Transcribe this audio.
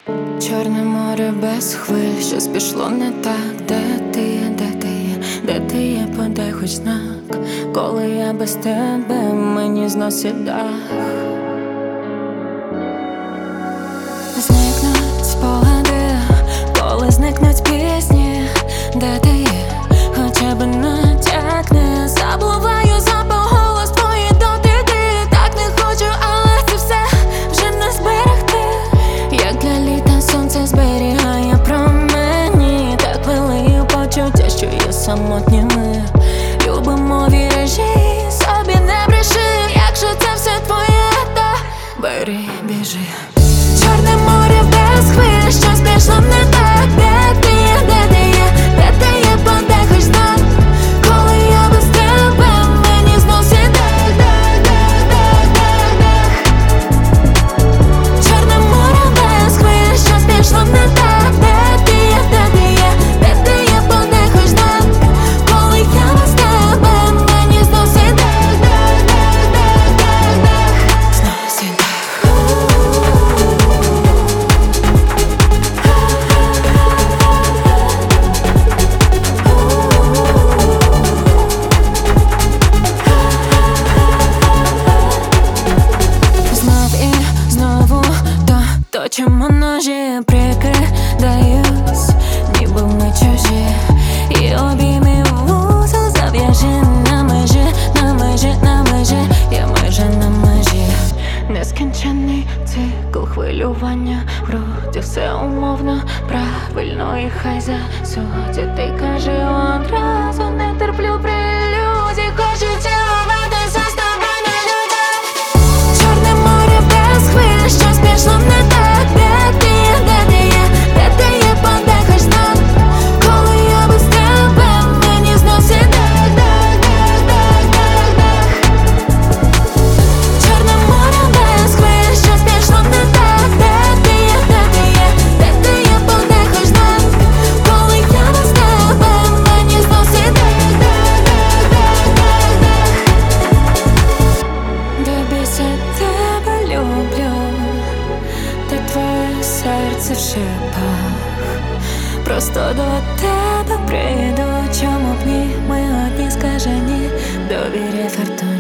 Чорне море без хвиль, щось пішло не так. Де ти є, де ти є, де ти є, подай хоч знак. Коли я без тебе, мені зносить дах. Зникнуть спогади, коли зникнуть пісні. Де ти є, хоча б натякни. Забуваю запах, голос твої дотики. Так не хочу, але це все вже не зберегти. Як для літа сонце зберігає промені. Так великі почуття, що є самотніми. Любимо віражі, собі не бреши. Якщо це все твоє, то бери, біжи. Чорне море без хвиль, щось пішло не так. Де ти є, де ти є, де ти є, подай хоч знак. Коли я без тебе, мені зносить дах, дах, дах, дах, дах, дах. Чорне море без хвиль, щось пішло не так. Де ти є, де ти є, де ти є, подай хоч знак. Коли я без тебе, мені зносить дах, дах, дах, дах, дах, дах. Зносить дах. Знов і знову точимо ножі, прикидаюсь, ніби ми чужі. І обійми вузол зав'яжи на межі, на межі, на межі. Я майже на межі. Нескінченний цикл хвилювання. Вроді все умовно, правильно і хай засудять. Ти кажи одразу, не терплю прелюдій. Хочу цілуватися з тобою на людях. Чорне море без хвиль, щось пішло не так. Де ти є, де ти є, де ти є, подай хоч знак. Коли я без тебе, мені зносить дах, дах, дах, дах, дах, дах. Чорне море без хвиль, щось пішло не так. Де ти є, де ти є, де ти є, подай хоч знак. Коли я без тебе, мені зносить дах, дах, дах, дах, дах, дах. До біса тебе люблю, та твоє серце в шипах. Просто до тебе прийду, чому б ні, ми одні скажені. Довіряй фортуні.